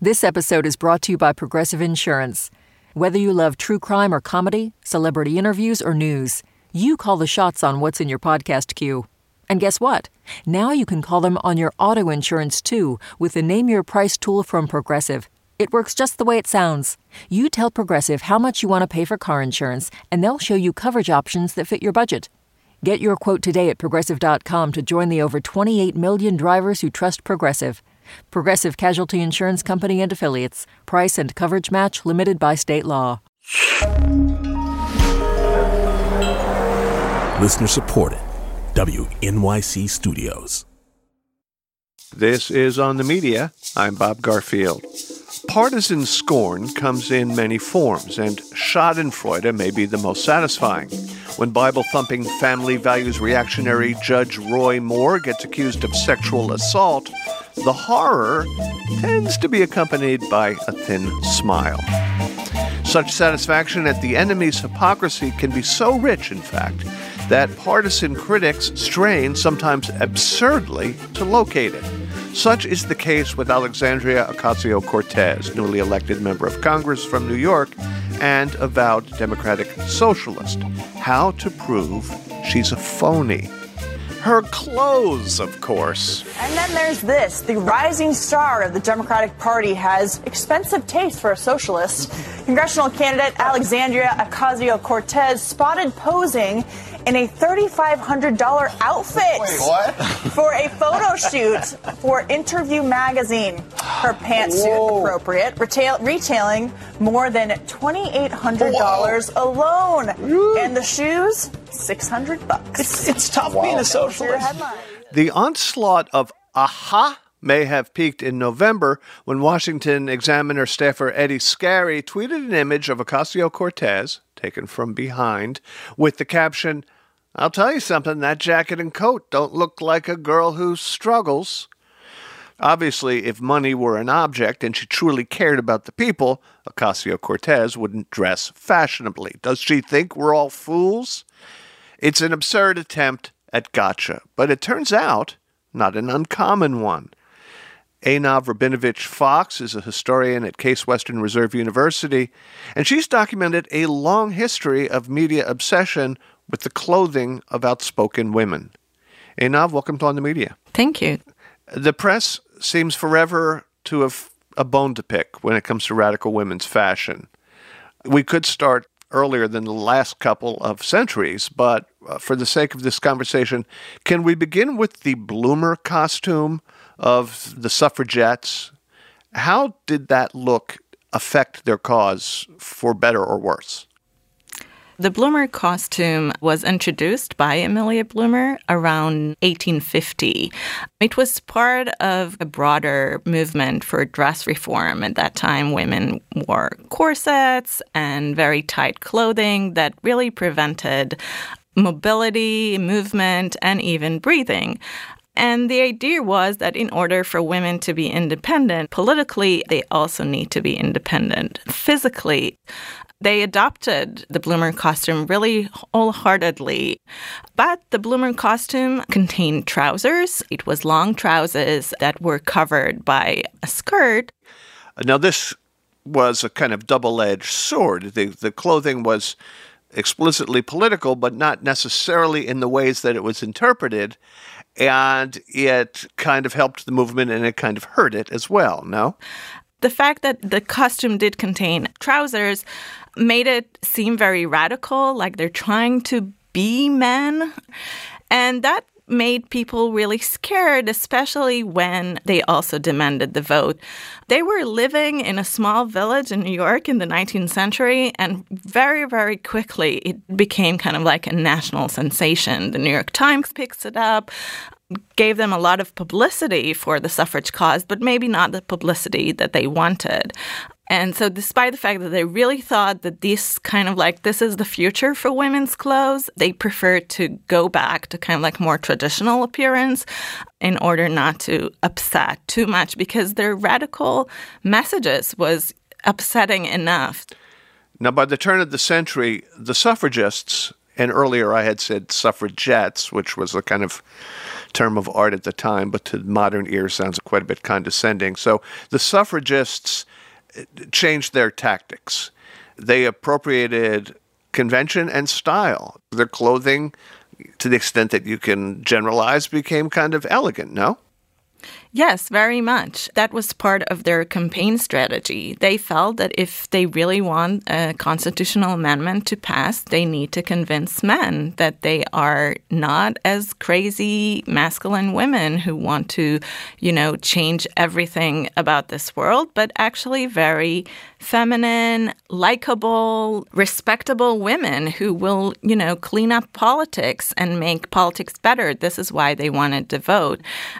This episode is brought to you by Progressive Insurance. Whether you love true crime or comedy, celebrity interviews or news, you call the shots on what's in your podcast queue. And guess what? Now you can call them on your auto insurance too with the Name Your Price tool from Progressive. It works just the way it sounds. You tell Progressive how much you want to pay for car insurance, and they'll show you coverage options that fit your budget. Get your quote today at Progressive.com to join the over 28 million drivers who trust Progressive. Progressive Casualty Insurance Company and Affiliates. Price and coverage match limited by state law. Listener supported. WNYC Studios. This is On the Media. I'm Bob Garfield. Partisan scorn comes in many forms, and schadenfreude may be the most satisfying. When Bible-thumping, family values reactionary Judge Roy Moore gets accused of sexual assault, the horror tends to be accompanied by a thin smile. Such satisfaction at the enemy's hypocrisy can be so rich, in fact, that partisan critics strain, sometimes absurdly, to locate it. Such is the case with Alexandria Ocasio-Cortez, newly elected member of Congress from New York and avowed Democratic socialist. How to prove she's a phony? Her clothes, of course. And then there's this. The rising star of the Democratic Party has expensive taste for a socialist. Congressional candidate Alexandria Ocasio-Cortez spotted posing in a $3,500 outfit. Wait, what? For a photo shoot for Interview magazine. Her pantsuit, appropriate, retailing more than $2,800 alone. And the shoes, $600. It's tough being a socialist. The onslaught of aha may have peaked in November when Washington Examiner staffer Eddie Scarry tweeted an image of Ocasio-Cortez, taken from behind, with the caption, "I'll tell you something, that jacket and coat don't look like a girl who struggles." Obviously, if money were an object and she truly cared about the people, Ocasio-Cortez wouldn't dress fashionably. Does she think we're all fools? It's an absurd attempt at gotcha, but it turns out not an uncommon one. Einav Rabinovich-Fox is a historian at Case Western Reserve University, and she's documented a long history of media obsession with the clothing of outspoken women. Einav, welcome to On the Media. Thank you. The press seems forever to have a bone to pick when it comes to radical women's fashion. We could start earlier than the last couple of centuries, but for the sake of this conversation, can we begin with the bloomer costume of the suffragettes? How did that look affect their cause, for better or worse? The bloomer costume was introduced by Amelia Bloomer around 1850. It was part of a broader movement for dress reform. At that time, women wore corsets and very tight clothing that really prevented mobility, movement, and even breathing. And the idea was that in order for women to be independent politically, they also need to be independent physically. They adopted the bloomer costume really wholeheartedly. But the bloomer costume contained trousers. It was long trousers that were covered by a skirt. Now, this was a kind of double-edged sword. The clothing was explicitly political, but not necessarily in the ways that it was interpreted. And it kind of helped the movement, and it kind of hurt it as well, no? The fact that the costume did contain trousers made it seem very radical, like they're trying to be men. And that made people really scared, especially when they also demanded the vote. They were living in a small village in New York in the 19th century, and very, very quickly it became kind of like a national sensation. The New York Times picks it up, gave them a lot of publicity for the suffrage cause, but maybe not the publicity that they wanted. And so despite the fact that they really thought that this is the future for women's clothes, they preferred to go back to kind of like more traditional appearance in order not to upset too much, because their radical messages was upsetting enough. Now, by the turn of the century, the suffragists And earlier I had said suffragettes, which was a kind of term of art at the time, but to modern ears sounds quite a bit condescending. So the suffragists changed their tactics. They appropriated convention and style. Their clothing, to the extent that you can generalize, became kind of elegant, no? Yes, very much. That was part of their campaign strategy. They felt that if they really want a constitutional amendment to pass, they need to convince men that they are not as crazy masculine women who want to, change everything about this world, but actually very feminine, likable, respectable women who will, clean up politics and make politics better. This is why they wanted to vote.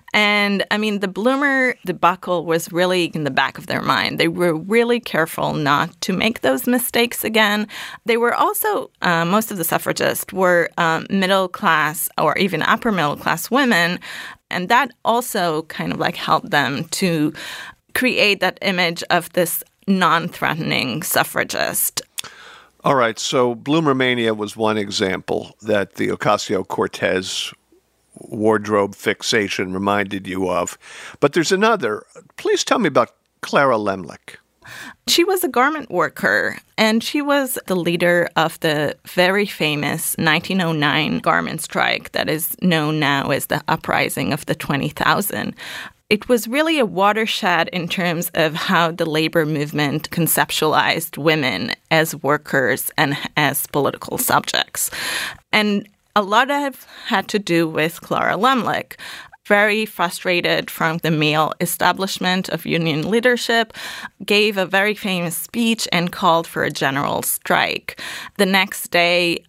And the Bloomer debacle was really in the back of their mind. They were really careful not to make those mistakes again. They were also, most of the suffragists were middle class or even upper middle class women. And that also kind of helped them to create that image of this non-threatening suffragist. All right, so Bloomermania was one example that the Ocasio-Cortez wardrobe fixation reminded you of. But there's another. Please tell me about Clara Lemlich. She was a garment worker, and she was the leader of the very famous 1909 garment strike that is known now as the Uprising of the 20,000. It was really a watershed in terms of how the labor movement conceptualized women as workers and as political subjects. And a lot of had to do with Clara Lemlich. Very frustrated from the male establishment of union leadership, gave a very famous speech and called for a general strike. The next day,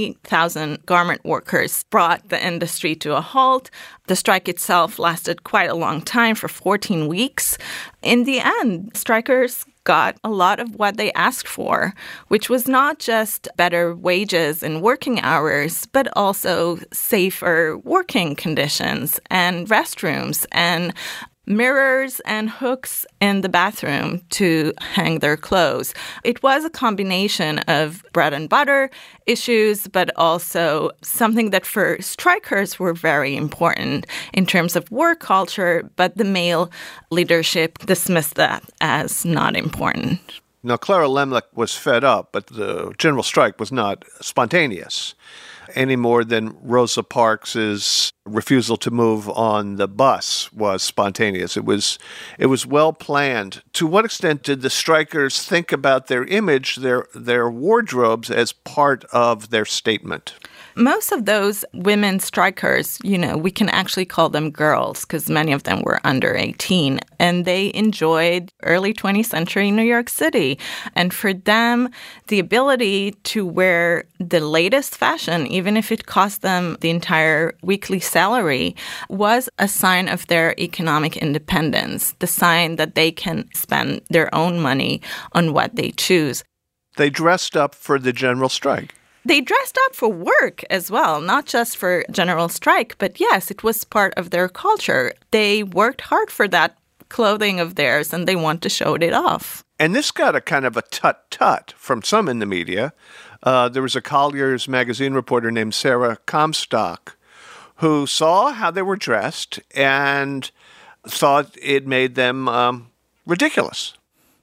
20,000 garment workers brought the industry to a halt. The strike itself lasted quite a long time, for 14 weeks. In the end, strikers got a lot of what they asked for, which was not just better wages and working hours, but also safer working conditions and restrooms and mirrors and hooks in the bathroom to hang their clothes. It was a combination of bread and butter issues, but also something that for strikers were very important in terms of work culture, but the male leadership dismissed that as not important. Now, Clara Lemlich was fed up, but the general strike was not spontaneous any more than Rosa Parks's refusal to move on the bus was spontaneous. It was well planned. To what extent did the strikers think about their image, their wardrobes as part of their statement? Most of those women strikers, we can actually call them girls because many of them were under 18, and they enjoyed early 20th century New York City. And for them, the ability to wear the latest fashion, even if it cost them the entire weekly salary, was a sign of their economic independence, the sign that they can spend their own money on what they choose. They dressed up for the general strike. They dressed up for work as well, not just for general strike, but yes, it was part of their culture. They worked hard for that clothing of theirs, and they want to show it off. And this got a kind of a tut-tut from some in the media. There was a Collier's magazine reporter named Sarah Comstock who saw how they were dressed and thought it made them ridiculous.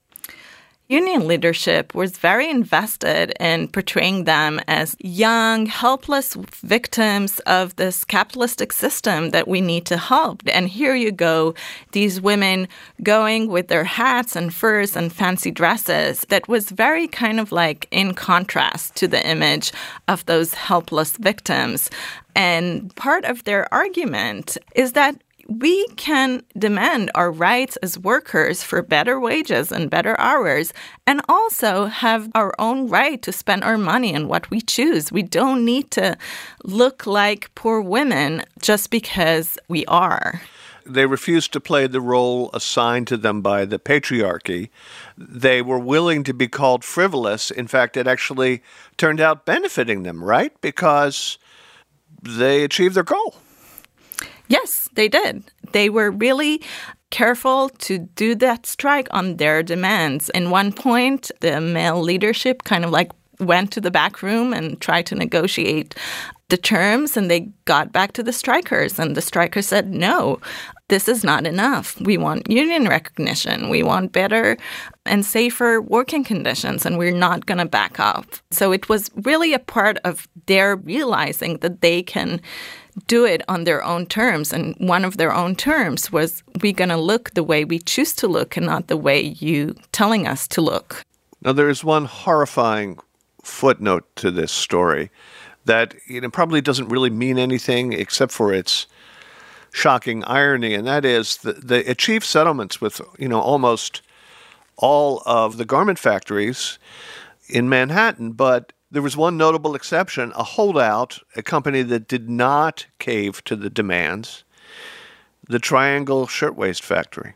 Union leadership was very invested in portraying them as young, helpless victims of this capitalistic system that we need to help. And here you go, these women going with their hats and furs and fancy dresses that was very kind of in contrast to the image of those helpless victims. And part of their argument is that we can demand our rights as workers for better wages and better hours, and also have our own right to spend our money on what we choose. We don't need to look like poor women just because we are. They refused to play the role assigned to them by the patriarchy. They were willing to be called frivolous. In fact, it actually turned out benefiting them, right? Because they achieved their goal. Yes, they did. They were really careful to do that strike on their demands. In one point, the male leadership kind of went to the back room and tried to negotiate the terms, and they got back to the strikers, and the strikers said, no, this is not enough. We want union recognition. We want better and safer working conditions, and we're not going to back up. So it was really a part of their realizing that they can do it on their own terms. And one of their own terms was, we're going to look the way we choose to look and not the way you telling us to look. Now, there is one horrifying footnote to this story that probably doesn't really mean anything except for its shocking irony, and that is they achieved settlements with almost all of the garment factories in Manhattan, but there was one notable exception, a holdout, a company that did not cave to the demands, the Triangle Shirtwaist Factory.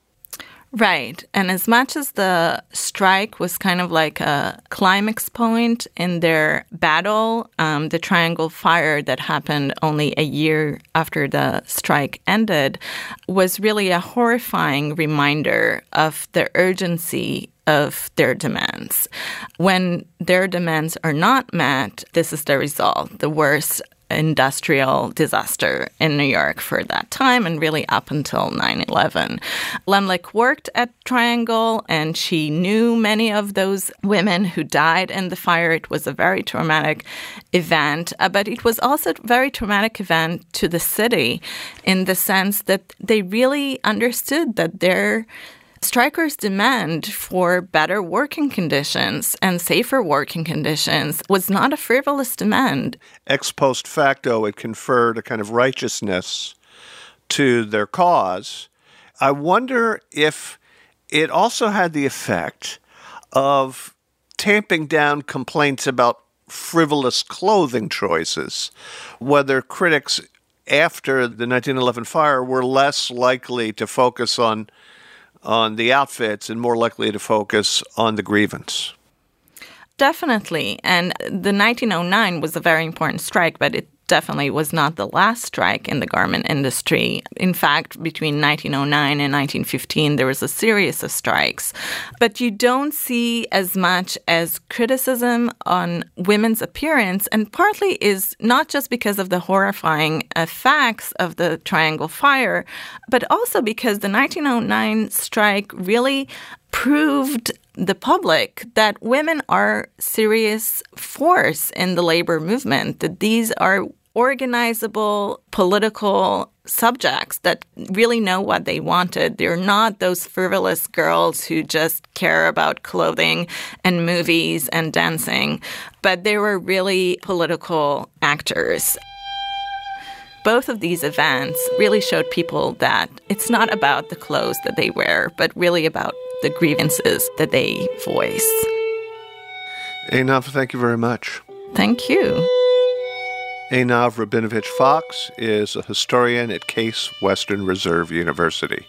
Right. And as much as the strike was kind of like a climax point in their battle, the Triangle Fire that happened only a year after the strike ended was really a horrifying reminder of the urgency of their demands. When their demands are not met, this is the result, the worst industrial disaster in New York for that time and really up until 9/11. Lemlich worked at Triangle, and she knew many of those women who died in the fire. It was a very traumatic event, but it was also a very traumatic event to the city in the sense that they really understood that their strikers' demand for better working conditions and safer working conditions was not a frivolous demand. Ex post facto, it conferred a kind of righteousness to their cause. I wonder if it also had the effect of tamping down complaints about frivolous clothing choices, whether critics after the 1911 fire were less likely to focus on the outfits and more likely to focus on the grievance. Definitely. And the 1909 was a very important strike, but it definitely was not the last strike in the garment industry. In fact, between 1909 and 1915, there was a series of strikes. But you don't see as much as criticism on women's appearance, and partly is not just because of the horrifying effects of the Triangle Fire, but also because the 1909 strike really proved the public that women are serious force in the labor movement, that these are organizable political subjects that really know what they wanted. They're not those frivolous girls who just care about clothing and movies and dancing, but they were really political actors. Both of these events really showed people that it's not about the clothes that they wear, but really about the grievances that they voice. Einav, thank you very much. Thank you. Einav Rabinovich Fox is a historian at Case Western Reserve University.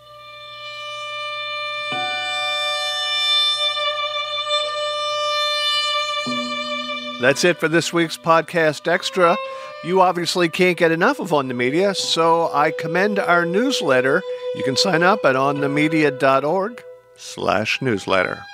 That's it for this week's Podcast Extra. You obviously can't get enough of On the Media, so I commend our newsletter. You can sign up at onthemedia.org/newsletter.